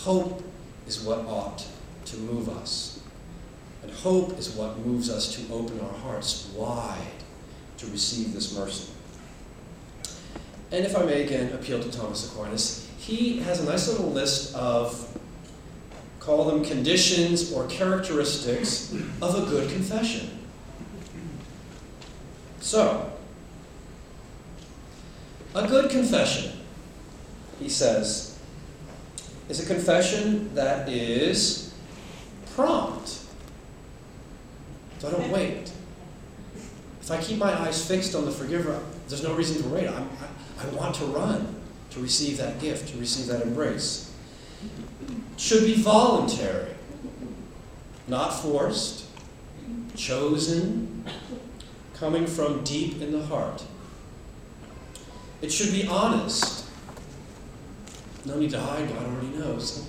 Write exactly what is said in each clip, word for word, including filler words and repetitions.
hope is what ought to move us. And hope is what moves us to open our hearts wide to receive this mercy. And if I may again appeal to Thomas Aquinas, he has a nice little list of, call them conditions or characteristics of a good confession. So, a good confession, he says, is a confession that is prompt. So I don't wait. If I keep my eyes fixed on the forgiver, there's no reason to wait. I'm, I, I want to run to receive that gift, to receive that embrace. It should be voluntary, not forced, chosen, coming from deep in the heart. It should be honest. No need to hide, God already knows.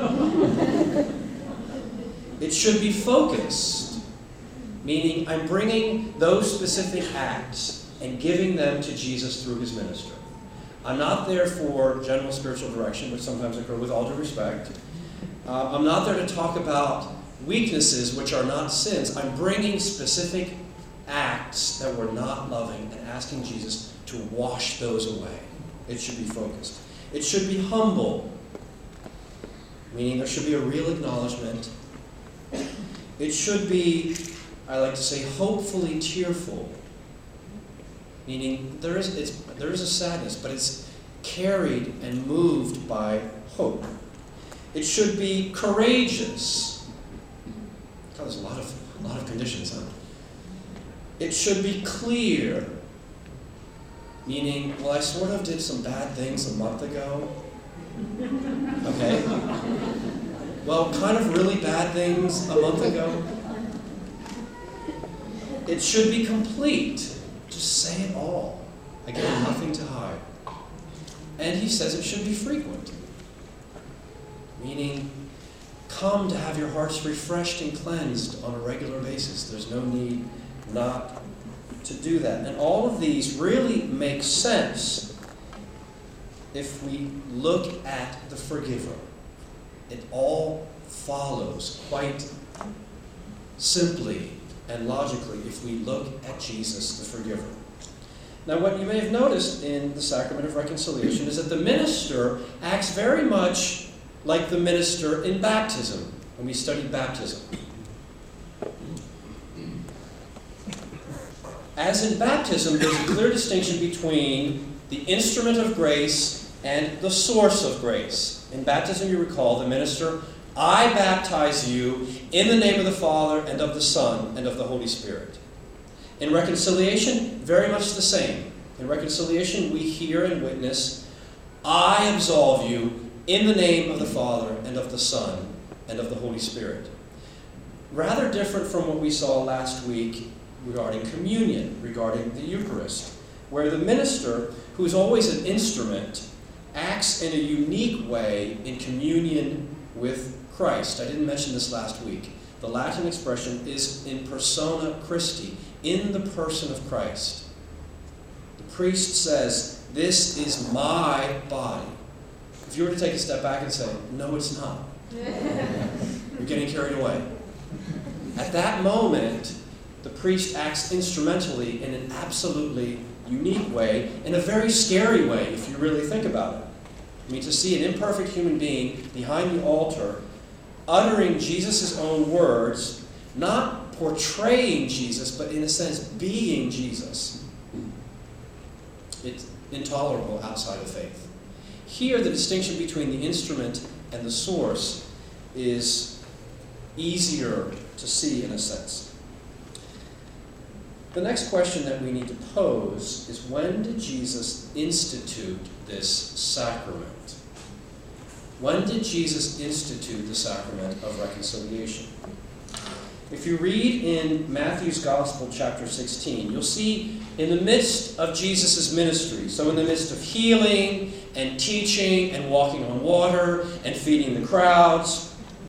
It should be focused, meaning I'm bringing those specific acts and giving them to Jesus through his ministry. I'm not there for general spiritual direction, which sometimes occur with all due respect. Uh, I'm not there to talk about weaknesses which are not sins. I'm bringing specific acts that were not loving and asking Jesus to wash those away. It should be focused. It should be humble, meaning there should be a real acknowledgement. It should be, I like to say, hopefully tearful, meaning there is it's there is a sadness, but it's carried and moved by hope. It should be courageous. God, there's a lot of a lot of conditions, huh? It should be clear, meaning, well, I sort of did some bad things a month ago. Okay? Well, kind of really bad things a month ago. It should be complete. Just say it all. Again, nothing to hide. And he says it should be frequent, meaning come to have your hearts refreshed and cleansed on a regular basis. There's no need not to do that. And all of these really make sense if we look at the forgiver. It all follows quite simply and logically if we look at Jesus, the forgiver. Now, what you may have noticed in the sacrament of reconciliation is that the minister acts very much like the minister in baptism, when we studied baptism. As in baptism, there's a clear distinction between the instrument of grace and the source of grace. In baptism, you recall, the minister, I baptize you in the name of the Father and of the Son and of the Holy Spirit. In reconciliation, very much the same. In reconciliation, we hear and witness, I absolve you in the name of the Father and of the Son and of the Holy Spirit. Rather different from what we saw last week regarding communion, regarding the Eucharist, where the minister, who is always an instrument, acts in a unique way in communion with Christ. I didn't mention this last week. The Latin expression is in persona Christi, in the person of Christ. The priest says, this is my body. If you were to take a step back and say, no, it's not. You're getting carried away. At that moment, the priest acts instrumentally in an absolutely unique way, in a very scary way, if you really think about it. I mean, to see an imperfect human being behind the altar uttering Jesus' own words, not portraying Jesus, but in a sense being Jesus. It's intolerable outside of faith. Here, the distinction between the instrument and the source is easier to see in a sense. The next question that we need to pose is, when did Jesus institute this sacrament? When did Jesus institute the sacrament of reconciliation? If you read in Matthew's Gospel, chapter sixteen, you'll see in the midst of Jesus' ministry, so in the midst of healing and teaching and walking on water and feeding the crowds,